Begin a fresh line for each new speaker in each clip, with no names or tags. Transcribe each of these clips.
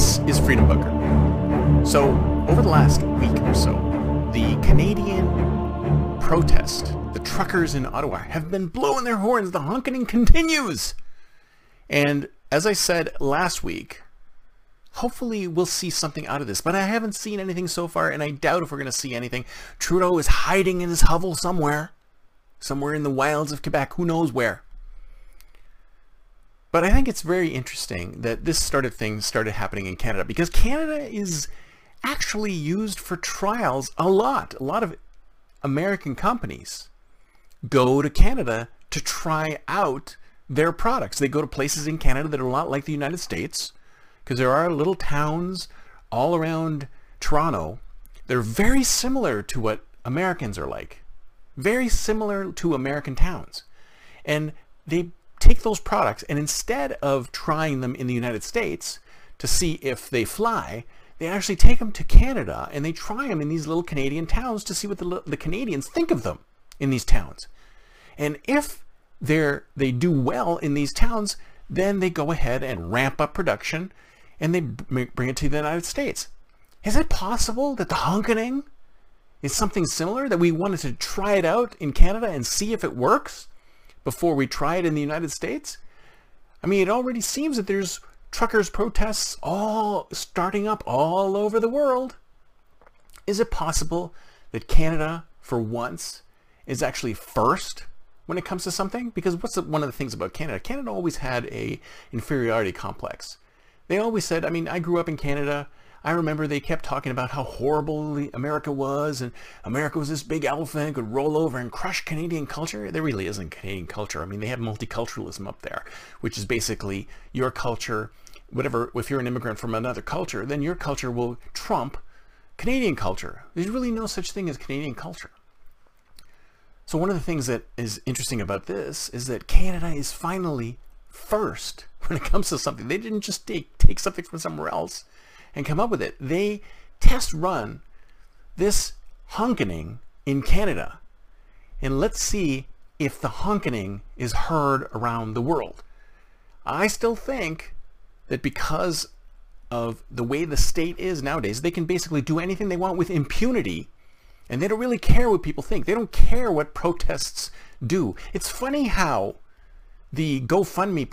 This is Freedom Bunker. So, over the last week or so, the Canadian protest, the truckers in Ottawa, have been blowing their horns. The honking continues. And as I said last week, hopefully we'll see something out of this. But I haven't seen anything so far, and I doubt if we're going to see anything. Trudeau is hiding in his hovel somewhere in the wilds of Quebec, who knows where. But I think it's very interesting that this thing started happening in Canada, because Canada is actually used for trials a lot. A lot of American companies go to Canada to try out their products. They go to places in Canada that are a lot like the United States, because there are little towns all around Toronto. They're very similar to what Americans are like. Very similar to American towns. And they take those products, and instead of trying them in the United States to see if they fly, they actually take them to Canada and they try them in these little Canadian towns to see what the Canadians think of them in these towns. And if they do well in these towns, then they go ahead and ramp up production and they bring it to the United States. Is it possible that the honkening is something similar, that we wanted to try it out in Canada and see if it works before we try it in the United States? I mean, it already seems that there's truckers' protests all starting up all over the world. Is it possible that Canada, for once, is actually first when it comes to something? Because one of the things about Canada? Canada always had a inferiority complex. They always said, I mean, I grew up in Canada. I remember they kept talking about how horrible America was, and America was this big elephant and could roll over and crush Canadian culture. There really isn't Canadian culture. I mean, they have multiculturalism up there, which is basically your culture, whatever. If you're an immigrant from another culture, then your culture will trump Canadian culture. There's really no such thing as Canadian culture. So one of the things that is interesting about this is that Canada is finally first when it comes to something. They didn't just take something from somewhere else and come up with it. They test run this honkening in Canada, and let's see if the honkening is heard around the world. I still think that because of the way the state is nowadays, they can basically do anything they want with impunity, and they don't really care what people think. They don't care what protests do. It's funny how the GoFundMe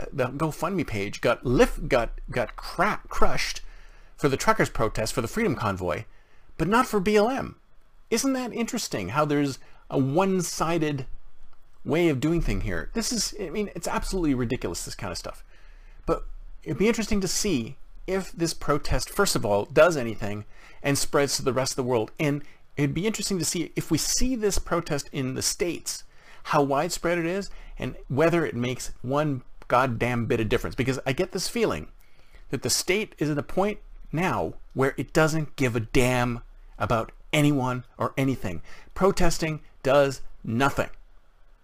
page got crushed for the truckers' protest, for the Freedom Convoy, but not for BLM. Isn't that interesting how there's a one-sided way of doing things here? This is, I mean, it's absolutely ridiculous, this kind of stuff. But it'd be interesting to see if this protest, first of all, does anything and spreads to the rest of the world. And it'd be interesting to see if we see this protest in the States, how widespread it is, and whether it makes one goddamn bit of difference. Because I get this feeling that the state is at a point now where it doesn't give a damn about anyone or anything. Protesting does nothing.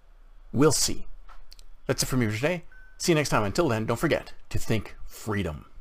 We'll see. That's it from me for today. See you next time. Until then, don't forget to think freedom.